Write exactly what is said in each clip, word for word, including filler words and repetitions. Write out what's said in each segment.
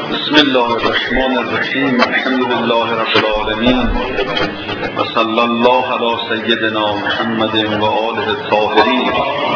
بسم الله الرحمن الرحیم. الحمد لله رب العالمین و صلی الله علی سیدنا محمد و آله الطاهرین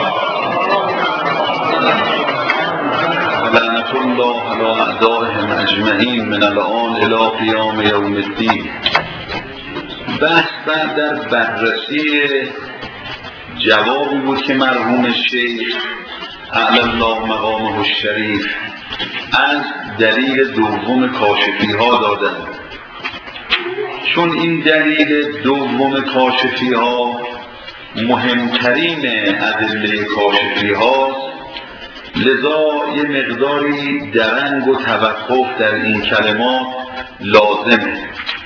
و لعنت الله علی اعدائهم اجمعین من الآن الی قیام یوم الدین. بحث بعد در بررسی جوابی بود که مرحوم شیخ اعلی الله مقامه الشریف از دلیل دوم کاشفی ها دادن. چون این دلیل دوم کاشفی ها مهمترین ادله کاشفی هاست، لذا یه مقداری درنگ و توقف در این کلمات لازمه.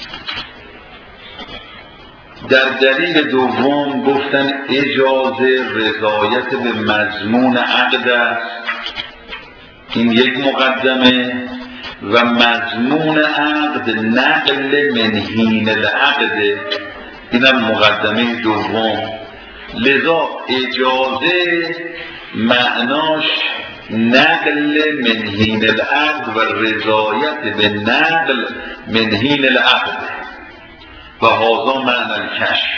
در دلیل دوم گفتن اجازه رضایت به مضمون عقد است، این یک مقدمه، و مضمون عقد نقل منهین العقد، اینم مقدمه دوم. لذا اجازه معناش نقل منهین العقد و رضایت به نقل منهین العقد و هذا معنی الکشف.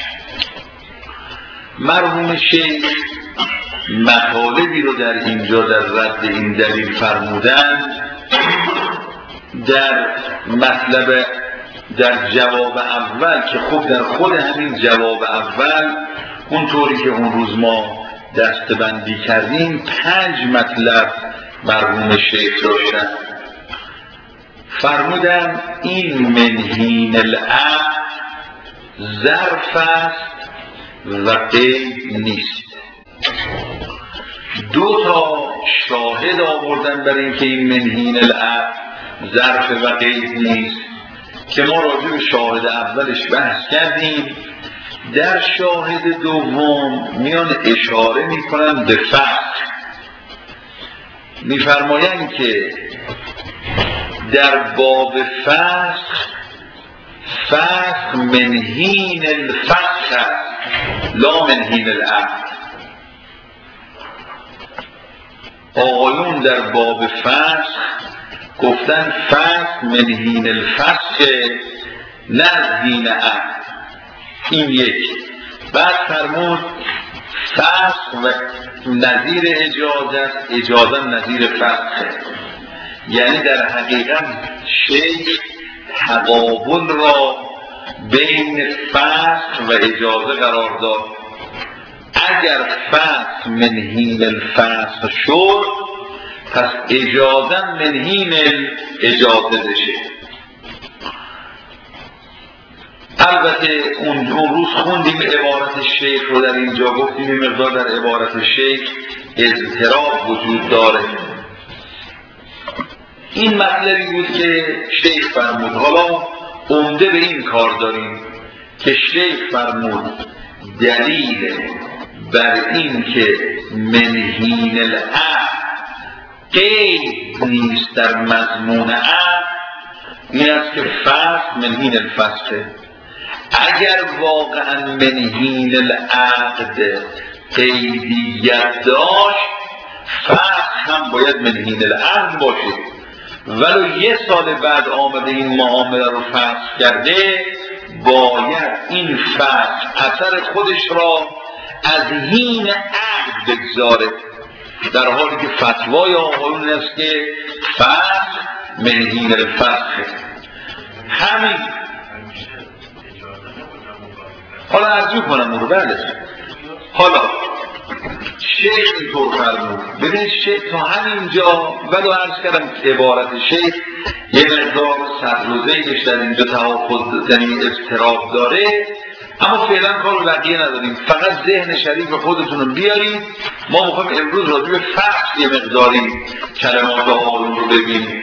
مرحوم شیخ مطالبی رو در اینجا در رد این دلیل فرمودن. در مطلب در جواب اول که خب در خود همین جواب اول اونطوری که اون روز ما دستبندی کردیم پنج مطلب مرحوم شیخ داشتن. فرمودن این منهین العقد ظرف است و قید نیست. دو تا شاهد آوردن برای اینکه این منهین العقد ظرف و قید نیست که ما راجع به شاهد اولش بحث کردیم. در شاهد دوم میان اشاره میکنن به فسخ، میفرمایند که در باب فسخ فسخ منهین الفسخ لا منهین العقد. آقایون در باب فسخ گفتن فسخ منهین الفسخ نه دین عقد. این یک. بعد فرمود فسخ و نظیر اجازه، اجازه نظیر فسخ. یعنی در حقیقت شیخ تقابل را بین فسخ و اجازه قرار داد. اگر فسخ منهین الفسخ شد پس اجازه منهین الاجازه بشه. البته اون روز خوندیم عبارت شیخ رو، در اینجا گفتیم مقدار در عبارت شیخ اضطراب وجود داره. این مطلبی بود که شیخ فرمود. حالا عمده به این کار داریم که شیخ فرمود دلیل بر این که منهین العقد قید نیست در مضمون عقد این است که فسخ منهین الفسخه. اگر واقعا منهین العقد قیدیت داشت فسخ هم باید منهین العقد باشه. ولو یه سال بعد آمده این معامله رو فسخ کرده باید این فسخ اثر خودش را از هین عقد بگذاره، در حالی که فتوای آقایون است که فسخ منهین الفسخ. همین حالا ارجو کنم اون رو. بله حالا شیخ اینطور فرمود. ببینید شیخ تا همینجا ولو عرض کردم عبارت شیخ یه مقدار صدر و زیدش در اینجا تحافظ یعنی اضطراب داره، اما فعلا کار بقیه نداریم، فقط ذهن شریف خودتون رو بیارید. ما میخوایم امروز راجع به فسخ یه مقداری کلمات آقایون رو ببینیم.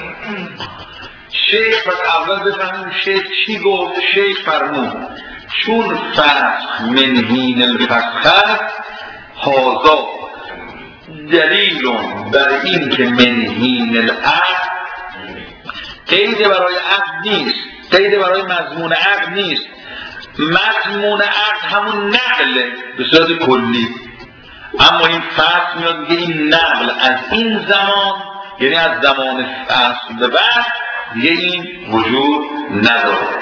شیخ پس اول بفهمیم شیخ چی گفت. شیخ فرمود چون فسخ منهین الفسخ هذا دلیل بر این که منهین العقد قید برای عقد نیست، قید برای مضمون عقد نیست. مضمون عقد همون نقله به صورت کلی، اما این فصل میاد میگه این نقل از این زمان یعنی از زمان فصل به بعد دیگه این وجود نداره.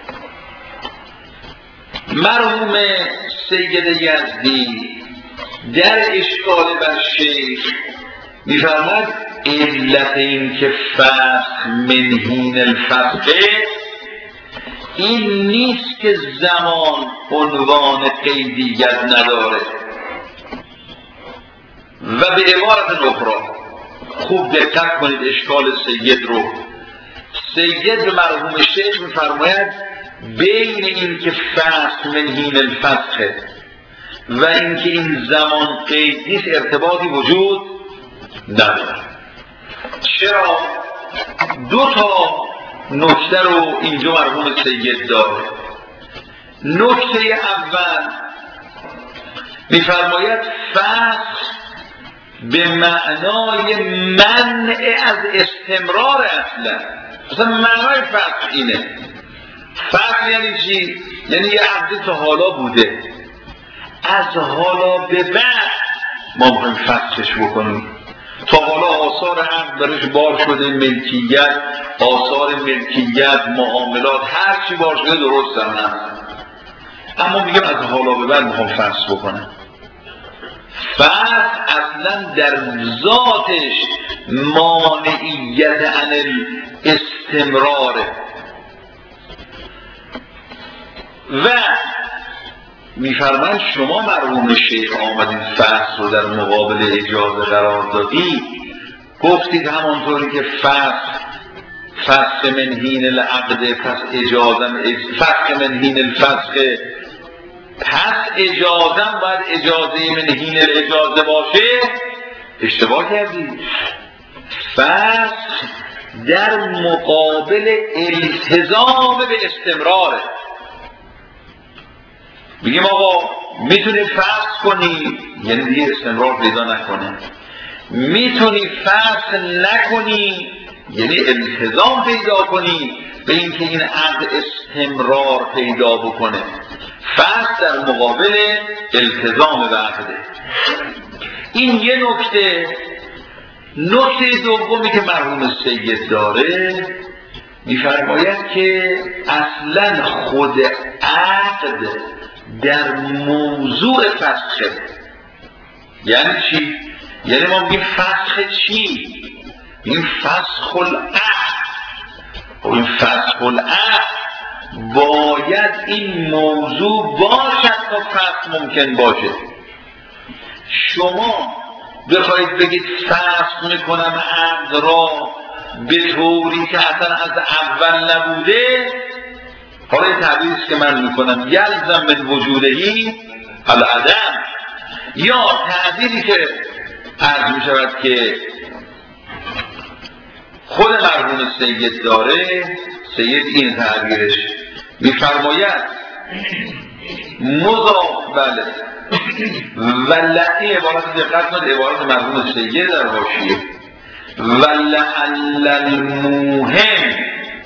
مرحوم سید یزدی در اشکال بر شیخ میفرماید علت این که فصل منهین الفصله این نیست که زمان عنوان قیدیت نداره. و به عبارت اخرى خوب دقت کنید اشکال سید رو. سید به مرحوم شیخ میفرماید بین این که فصل منهین الفصله و این که این زمان قید نیست ارتباطی وجود نداره. چرا؟ دو تا نکته رو اینجا مرحوم سید داره. نکته اول میفرماید فصل به معنای منع از استمرار اصلا. اصلا معنای فصل اینه. فصل یعنی چی؟ یعنی یه عقد تا حالا بوده، از حالا به بعد ما میخوایم فصلش بکنیم. تا حالا آثار عقد درش بار شده، ملکیت، آثار ملکیت، معاملات، هر چی بار شده درست هم هست، اما میگم از حالا به بعد میخوام فصل بکنم. فصل اصلا در ذاتش مانعیت عن الاستمراره. و میفرمایند شما مرحوم شیخ آمدید فصل رو در مقابل اجازه قرار دادی، گفتید همانطوری که فصل فصل منهین العقد پس اجازم فصل منهین الفسخ پس اجازم باید اجازه منهین الاجازه باشه. اشتباه کردید. فصل در مقابل التزام به استمراره. بگیم آقا میتونی فصل کنی یعنی دیگه استمرار پیدا نکنه، میتونی فصل نکنی یعنی التزام پیدا کنی به اینکه این عقد استمرار پیدا بکنه. فصل در مقابل التزام به عقده. این یه نکته. نکته دومی که مرحوم سید داره میفرماید که اصلا خود عقد در موضوع فسخه. یعنی چی؟ یعنی ما میگیم فسخ چی؟ این فسخ العقد. این فسخ العقد باید این موضوع باشد تا فسخ ممکن باشه. شما بخواید بگید فسخ میکنم عقد را به طوری که اصلا از اول نبوده، حالا این تعبیرست که من میکنم یلزم من وجودهی العدم، یا تعبیری که عرض میشود که خود مرحوم سید داره. سید این تعبیرش میفرماید مضاف بله ولعی عبارت دقت کنید عبارت مرحوم سید در حاشیه ولعل المهم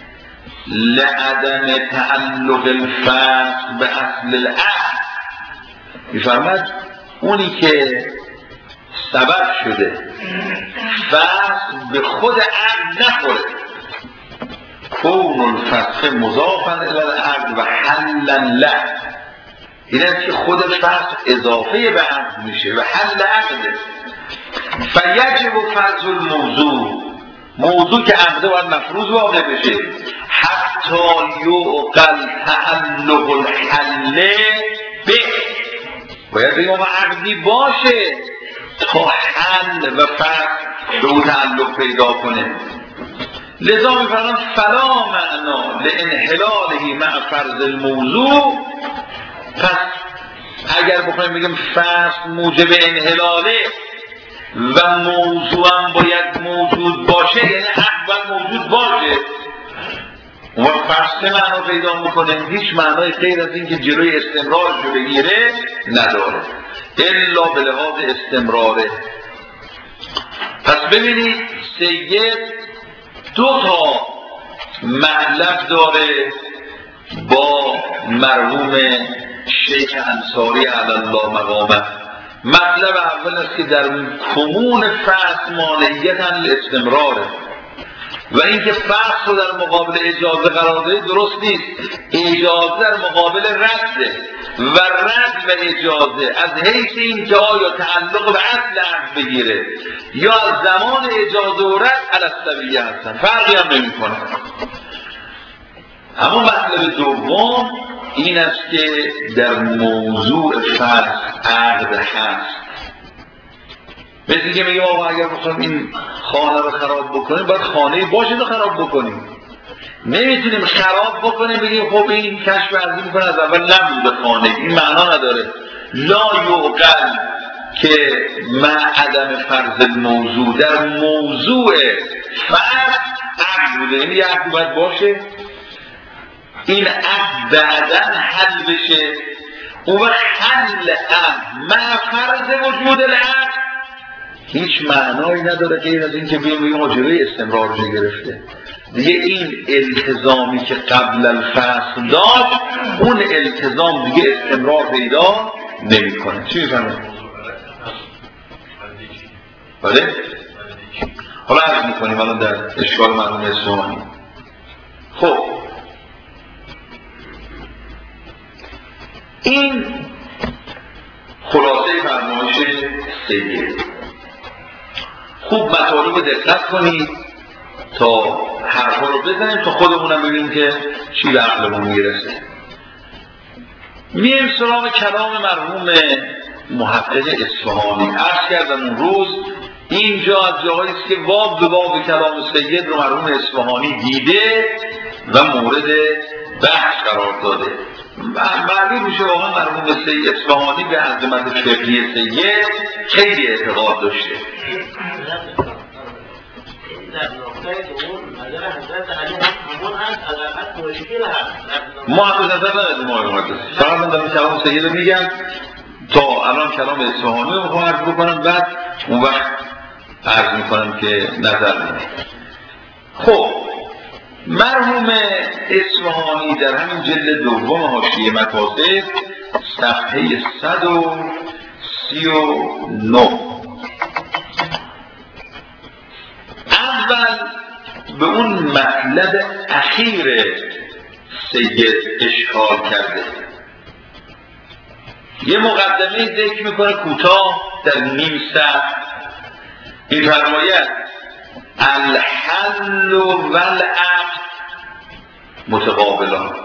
لعدم تعلق الفصل به اصل العقد. میفرماید اونی که سبب شده فصل به خود عقد نخوره، کون الفسخ مضافا الی العقد و حلا له، این است که خود فسخ اضافه به عقد میشه و حل عقده. فیجب فرض الموضوع، موضوع که عقده باید مفروض واقع بشه حتی یعقل تعلق الحل به، باید بگیم ما عقدی باشه تا حل و فسخ به اون تعلق پیدا کنه. لذا میفرمان فلا معنا لانحلاله مع فرض الموضوع. پس اگر بخوایم بگیم فصل موجب انحلاله و موضوع هم باید موجود باشه، یعنی حق باید موجود باشه، اون فصل معنا پیدا میکنه. هیچ معنای غیر از این که جلوی استمرارش رو بگیره نداره الا به لحاظ استمراره. پس ببینید سید دو تا مطلب داره با مرحوم شیخ انصاری علی الله مقامه. مطلب اول است که در کمون فصل مانعیت هم استمراره و اینکه فصل رو در مقابل اجازه قرار دهید درست نیست. اجازه در مقابل رده و رد و اجازه از حیث این که آیا تعلق به اصل عقد بگیره یا از زمان اجازه و رد الاسبیه هستن، فرقی هم نمی کنه. اما مطلب دوم این است که در موضوع فصل عقد هست. مثل که میگم آقا اگر بخوایم این خانه رو خراب بکنیم باید خانه باشه رو خراب بکنیم. نمیتونیم خراب بکنیم بگیم خب این کشف ارضی میکنه از اول نبوده خانه، این معنا نداره. لا یعقل که مع عدم فرض موضوع در موضوع فرض عقد بوده، این یه عقد باید باشه، این عقد بعداً حل بشه. او حل عقد مع فرض وجود العقد هیچ معنایی نداره غیر از اینکه بیم بیم ماجرای استمرار رو گرفته دیگه. این التزامی که قبل الفصل داشت اون التزام دیگه استمرار پیدا نمی کنه. چی میفهمه؟ بله؟ حالا عرض میکنیم الان در اشکال مرحوم اصفهانی. خب این خلاصه فرمایش سید. خوب مطالب رو دقت کنید تا حرفا رو بزنیم تا خودمونم ببینیم که چی به عقلمون میرسه. میایم سراغ کلام مرحوم محقق اصفهانی. عرض کردم اون روز اینجا از جاهایی است که باب به باب کلام سید رو مرحوم اصفهانی دیده و مورد بحث قرار داده. معلوم میشه واقعا مرحوم سید اصفهانی به عظمت فقهی سید خیلی اعتقاد داشته. ما هم نظر نداریم آقای مهندس، فقط من دارم کلام سید رو میگم تا الان کلام اصفهانی رو میخوام عرض بکنم، بعد اون وقت عرض میکنم که نظر میدم. خب مرحوم اصفهانی در همین جلد دوم حاشیه مکاسب صفحه صد و سی و نه اول به اون مطلب اخیر سید اشکال کرده. یه مقدمه ذکر میکنه کوتاه در نیم سطر. این فرماید الحل والعقد متقابلان.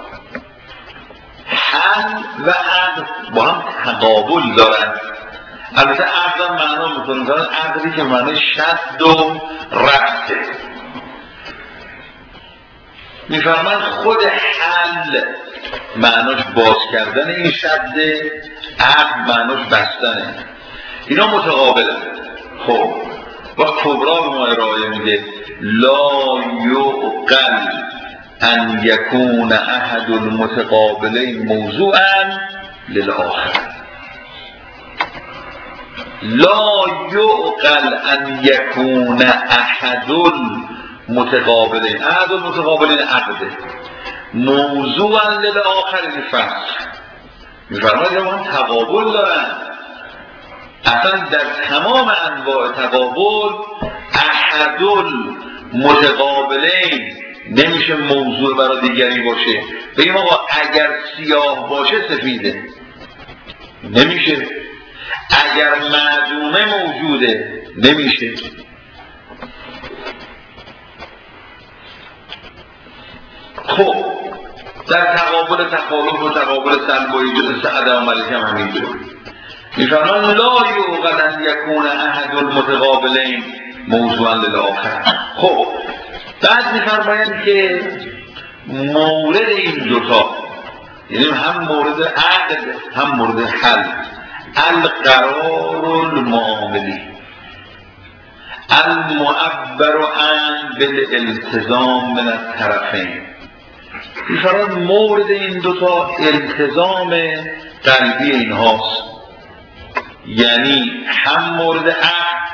حل و عقد با هم تقابل دارن. البته عقد هم معنا میکنه دارن عقدی که معنی شد و رفته. میفرمان خود حل معناش باز کردن این شده، عقد معناش بستنه. اینا متقابلن. خب و کبرا به ما ارائه میده لا یعقل ان یکون احد المتقابلین موضوعا للآخر. لا یعقل ان یکون احد المتقابلین، احد المتقابلین عقده موضوعا للآخر. این فصل میفرماید هم تقابل دارن. اصلا در تمام انواع تقابل احد المتقابلین نمیشه موضوع برای دیگری باشه. بگیم آقا اگر سیاه باشه سفیده، نمیشه. اگر معدومه موجوده، نمیشه. خب در تقابل تخالف و تقابل سلب و ایجاد عدم عملیت هم همینجور میفرمان لا یعقل ان یکون احد المتقابلین موضوعا للآخر. خب بعد میفرمایند که مورد این دوتا، یعنی هم مورد عقد هم مورد حل، القرار المعاملی المعبر عن بالالتزام من الطرفین. میفرمایند مورد این دوتا التزام قلبی اینهاست، یعنی هم مورد عقد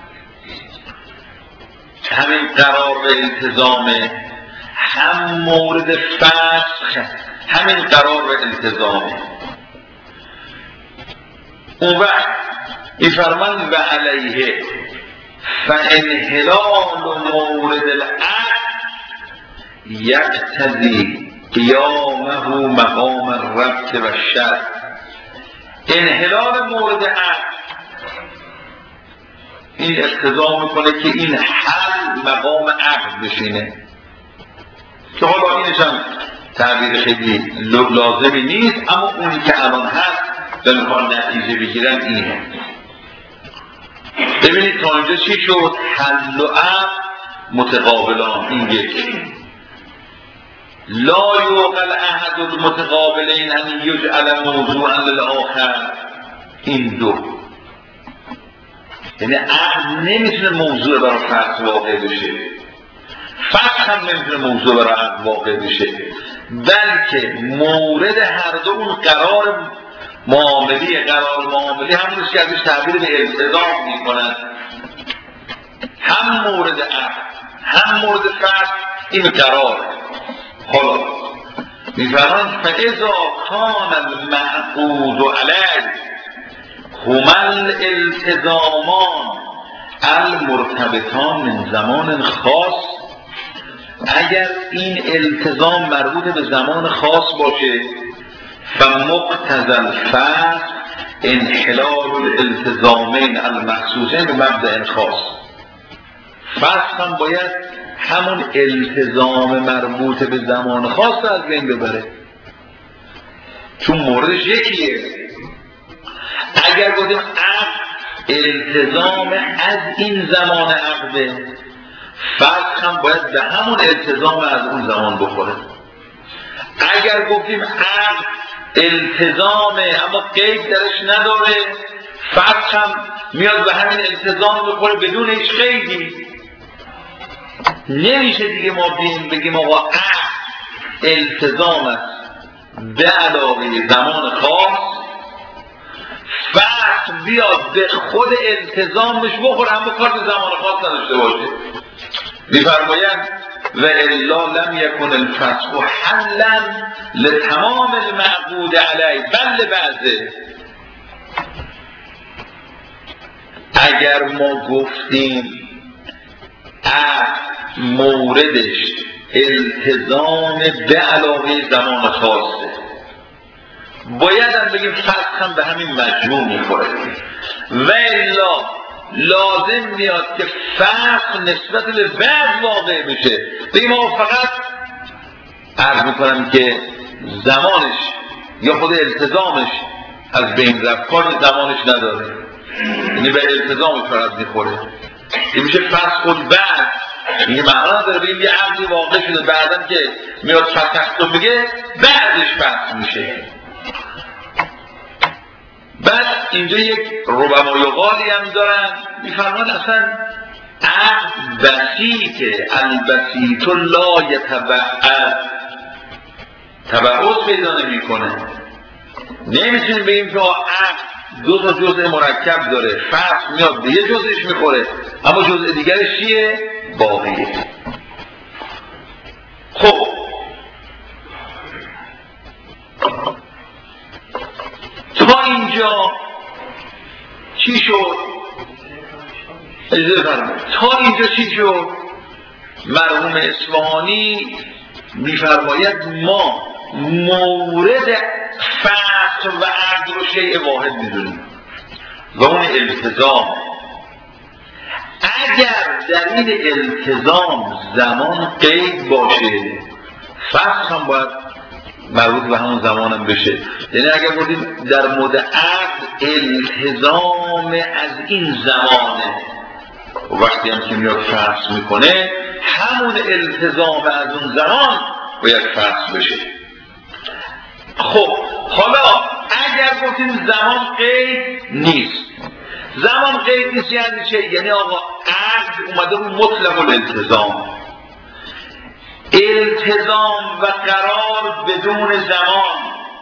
همین قرار و التزامه، هم مورد فسخ همین قرار و التزامه. اون وقت میفرمند و علیه فانحلال مورد العقد یقتضی قیامه مقام الربط و شرط. انحلال مورد عقد این اقتضا میکنه که این حل مقام عقد بشینه، که حالا اینش هم تعبیر خیلی لازمی نیست، اما اونی که الان هست به میخوان نتیجه بگیرن اینه. ببینید تا اینجا چی شد؟ حل و عقد متقابلان، این یکی. لا یعقل احد المتقابلین ان یجعل موضوعا للآخر، این دو. یعنی عقد نمیتونه موضوع برای فصل واقع بشه، فصل هم نمیتونه موضوع برای عقد واقع بشه، بلکه مورد هر دو اون قرار معاملی قرار معاملی همونش که ازش تعبیر به التزام میکنن، هم مورد عقد هم مورد فصل این قراره. حالا میفرمایند فاذا کان المعقود علیه هما الالتزامان المرتبطان من زمان خاص، اگر این التزام مربوط به زمان خاص باشه فمقتضی الفصل انحلال الالتزامین المخصوصین به مبدأ خاص. فصل هم باید همون التزام مربوط به زمان خاص از بین ببره، چون موردش یکیه. اگر گفتیم عقد التزام از این زمان عقده، فصل هم باید به همون التزام از اون زمان بخوره. اگر گفتیم عقد التزامه اما قید درش نداره، فصل هم میاد به همین التزام بخوره بدون هیچ قیدی. نمیشه دیگه ما بیم بگیم آقا عقد التزام است به علاوه زمان خاص، فصل بیاد به خود التزامش بخوره اما کار به زمان خاص نداشته باشه. میفرمایند و الا لم یکن الفسخ حلا لتمام المعقود علیه بل بعضه. اگر ما گفتیم عقد موردش التزام به علاوه زمان خاصه، باید هم بگیم فصل هم به همین مجموع میخوره. و الا لازم میاد که فصل نسبت به بعد واقع بشه، بگیم ما فقط عرض میکنم که زمانش یا خود التزامش از بین رفت، کار زمانش نداره، یعنی به التزامش فقط میخوره. این میشه فصل بعد. این معنا داره بگیم یه عقدی واقع شده، بعدم که میاد فسخ میگه بعدش فسخ میشه. بعد اینجا یک ربمایقالی هم دارن، میفرمان اصلا عقد بسیطه، البسیط لا یتبعد، تبعد پیدا نمی کنه. نمیتونیم بگیم که عقد دو تا جزء مرکب داره، فصل میاد به یه جزءش میخوره اما جزء دیگرش چیه؟ باقیه. خب تا اینجا چی شد؟ اجازه فرمایید تا اینجا چی شد؟ مرحوم اصفهانی میفرماید ما مورد فصل و عقد رو شیء واحد میدونیم و اون التزام. اگر در این التزام زمان قید باشه، فصل هم باید مربوط به همون زمان هم بشه. یعنی اگر بودیم در مورد عقد التزام از این زمانه، وقتی هم که میاد فصل میکنه همون التزام از اون زمان باید فصل بشه. خب حالا اگر گفتیم زمان قید نیست، زمان قید نیست یعنی چه؟ یعنی آقا عقد اومده اون مطلق الالتزام، التزام و قرار بدون زمان.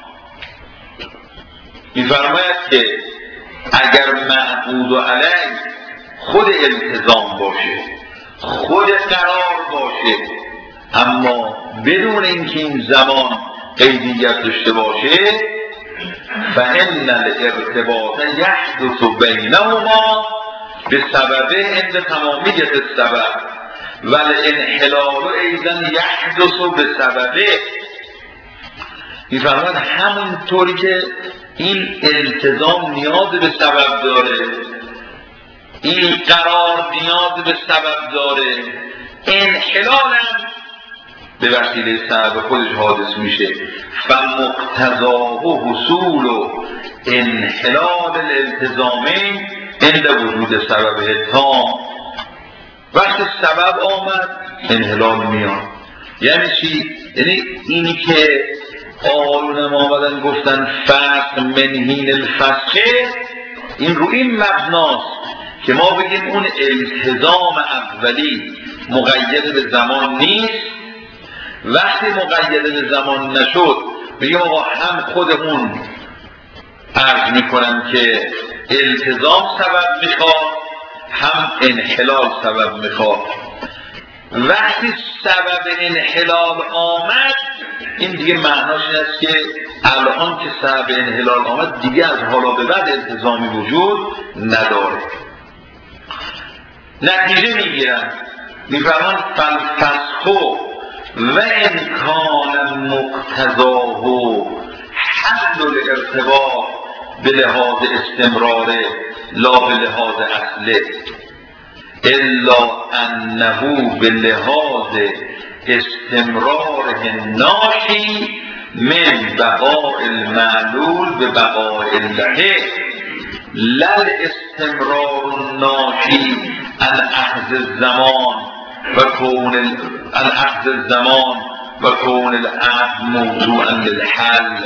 میفرماید که اگر معقود علیه خود التزام باشه، خود قرار باشه، اما بدون اینکه این زمان قیدیت داشته باشه، فإن الارتباط یحدث بینهما به سبب عند تمامیت السبب والانحلال ایضا یحدث به سبب. می‌فرماید همونطوری که این التزام نیاز به سبب داره، این قرار نیاز به سبب داره، انحلال هم به وسیله سبب خودش حادث میشه. فمقتضاه حصول و انحلال الالتزامین عند وجود سبب تام. وقتی سبب آمد انحلال میاد. یعنی چی؟ یعنی اینی که آقایون ما آمدن گفتن فسق منهین الفسق، این رو این مبناست که ما بگیم اون التزام اولی مقید به زمان نیست. وقتی مقید به زمان نشد بگیم آقا هم خود اون عرض میکنم که التزام سبب میخواد هم انحلال سبب میخواد. وقتی سبب انحلال آمد این دیگه معناش این است که الان که سبب انحلال آمد دیگه از حالا به بعد التزامی وجود نداره. نتیجه میگیرن میفرمان فالفسخو و امکان مقتضاه حل الارتباط به لحاظ استمراره لا به لحاظ اصله الا انه به لحاظ استمرار ناشی من بقاء المعلول به بقاء العله لل استمرار ناشی عن اخذ الزمان و کون عن اخذ الزمان و کون العقد موضوعا للحل.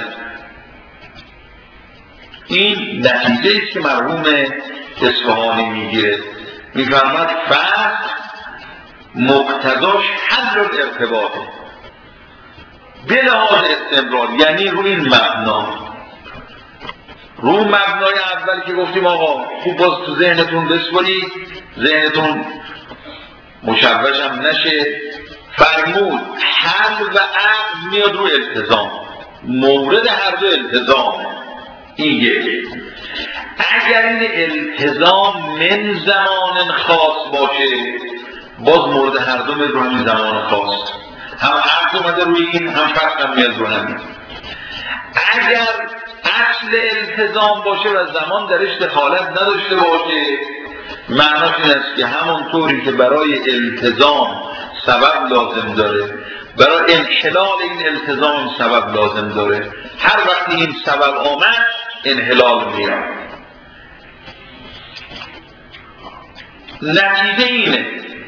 این نتیجه است که مرحوم اصفهانی میگیره. میفرماد فسق مقتضاش حل الارتباطه به لحاظ استمرار، یعنی روی این مبنا، رو مبنای اول که گفتیم آقا خوب باز تو ذهنتون بسپارید، ذهنتون مشوش هم نشه. فرمود حل و عقد میاد رو التزام، مورد هر دو التزامه. این یک. اگر این التزام من زمان خاص باشه باز مورد هر دو میاد رو همین زمان خاص، هم عقد اومده روی این هم فرق هم میاد رو همین. اگر اصل التزام باشه و زمان درش دخالت نداشته باشه معناش این است که همونطوری که برای التزام سبب لازم داره برای انحلال این التزام سبب لازم داره. هر وقتی این سبب آمد انحلال میاد. نتیجه اینه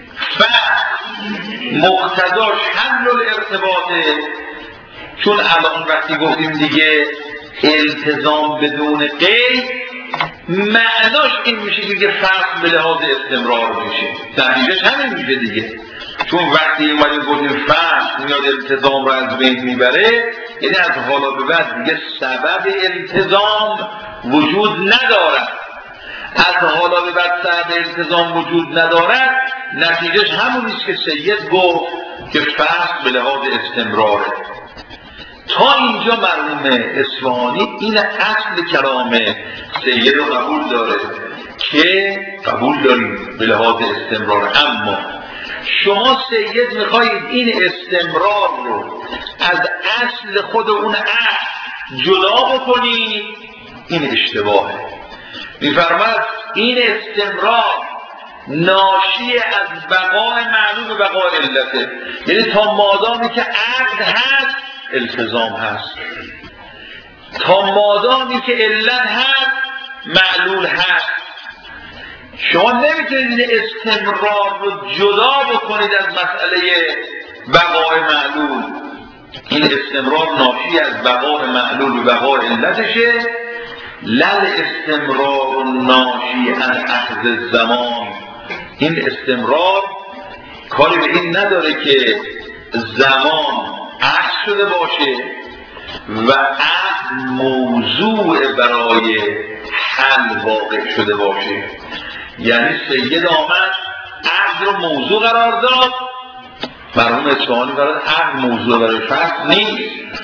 مقتضاش حل الارتباطه. چون الان وقتی گفتیم دیگه التزام بدون قید معناش این میشه که فرق به لحاظ استمرار میشه، نتیجهش همین میشه دیگه. چون وقتی اومدیم گفتیم فرق میاد التزام رو از بین میبره، یعنی از حالا به بعد دیگه سبب التزام وجود ندارد. از حالا به بعد سبب التزام وجود ندارد نتیجهش همون نیست که سید گفت که فرق به لحاظ استمراره. تا اینجا مرحوم اصفهانی این اصل کلام سید رو قبول داره که قبول داریم به لحاظ استمرار. اما شما سید میخواید این استمرار رو از اصل خود اون اصل جدا بکنید، این اشتباهه. میفرماد این استمرار ناشی از بقای معلوم و بقای علته، یعنی تا مادامی که عقد هست التزام هست، تا مادامی که علت هست معلول هست. شما نمیتونید این استمرار رو جدا بکنید از مسئله بقای معلول. این استمرار ناشی از بقای معلول و بقای علتشه. لل استمرار ناشی از اخذ الزمان. این استمرار کاری به این نداره که زمان عکس شده باشه و عقد موضوع برای حل واقع شده باشه. یعنی سید آمد عقد رو موضوع قرار داد، مرحوم اصفهانی قرار عقد موضوع برای فصل نیست،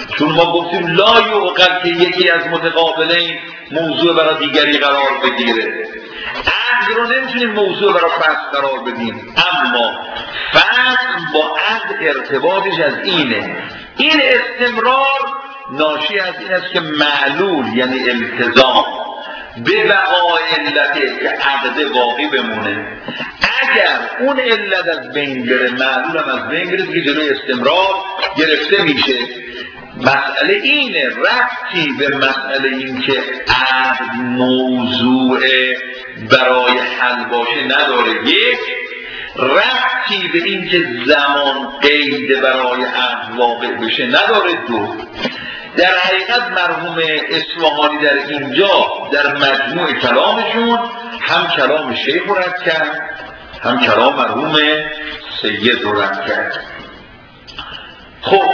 چون ما گفتیم لا یعقل که یکی از متقابلین موضوع برای دیگری قرار بگیره. عقل رو نمیتونیم موضوع برای فصل قرار بدیم، اما فصل با عقل ارتباطش از اینه. این استمرار ناشی از این است که معلول یعنی التزام به بقای علته که عقد باقی بمونه. اگر اون علت از بین بره، معلول هم از بین بره، که جلوی استمرار گرفته میشه. مسئله اینه، ربطی به مسئله این که عقد موضوع برای حل باشه نداره. یک، ربطی به این که زمان قید برای عقد واقع بشه نداره. دو، در حقیقت مرحوم اصفهانی در اینجا در مجموع کلامشون هم کلام شیخ رو رد کرد، هم کلام مرحوم سید رو رد کرد. خب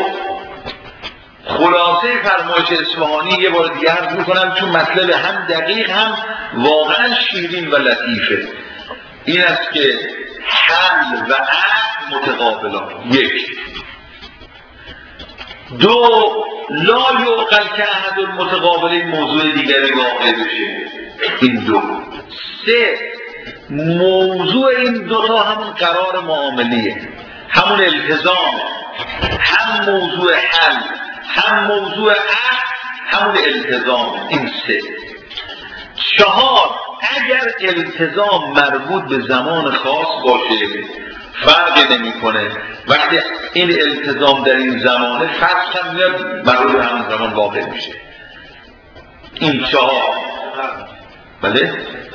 خلاصه فرمایش اصفهانی یه بار دیگه عرض میکنم، چون مطلب هم دقیق هم واقعا شیرین و لطیفه. این است که حل و عقد متقابلان. یک. دو، لا یعقل که احد المتقابلین موضوع دیگری واقع بشه. این دو. سه، موضوع این دوتا همون قرار معاملیه، همون التزام، هم موضوع حل هم موضوع عقد همون التزام. این سه. چهار، اگر التزام مربوط به زمان خاص باشه فرق نمیکنه، وقتی این التزام در این زمانه فصل هم میاد مربوط به همون زمان واقع میشه. این چهار. بله؟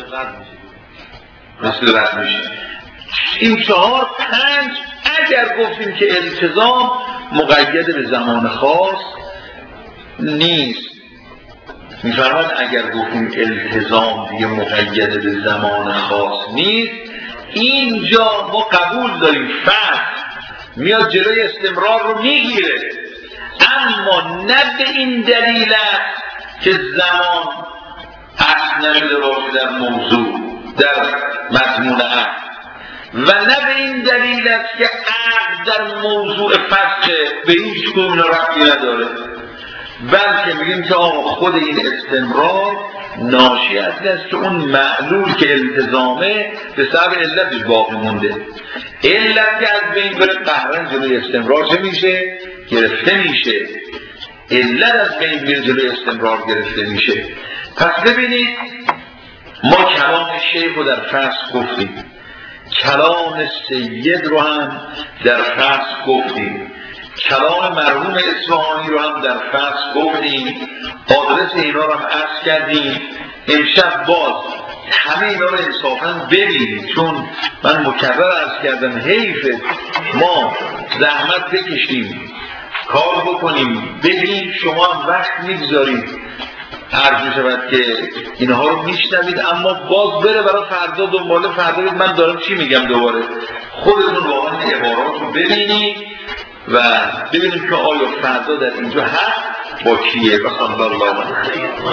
مثل رد میشه. این چهار. پنج، اگر گفتیم که التزام مقید به زمان خاص نیست، میفرماد اگر گفتیم التزام دیگه مقید به زمان خاص نیست، اینجا ما قبول داریم فصل میاد جلوی استمرار رو میگیره، اما نه به این دلیل است که زمان اصل نشده باشه در موضوع، در مضمون عقد، و نه به این دلیل است که عقد در موضوع فصل به هیچ کدوم ربطی نداره، بلکه میگیم که آقا خود این استمرار ناشی از این است که اون معلول که التزامه به سبب علتش باقی مونده. علت که از بین بره قهرن جلوی استمرار چه میشه؟ گرفته میشه. علت از بین بره جلوی استمرار گرفته میشه. پس ببینید ما کلام شیخ رو در فصل گفتیم، کلام سید رو هم در فصل گفتیم، کلام مرحوم اصفهانی رو هم در فصل گفتیم، آدرس اینا رو هم عرض کردیم. امشب باز همه اینا رو انصافاً ببینید، چون من مکرر عرض کردم حیفه ما زحمت بکشیم کار بکنیم بگیم شما هم وقت میگذارید عرض می شود که اینها رو میشنوید، اما باز بره برای فردا دنباله فردا بید من دارم چی میگم. دوباره خودتون واقعا عبارات رو ببینید و ببینید که آیا فردا در اینجا حق با کیه. بخوام الله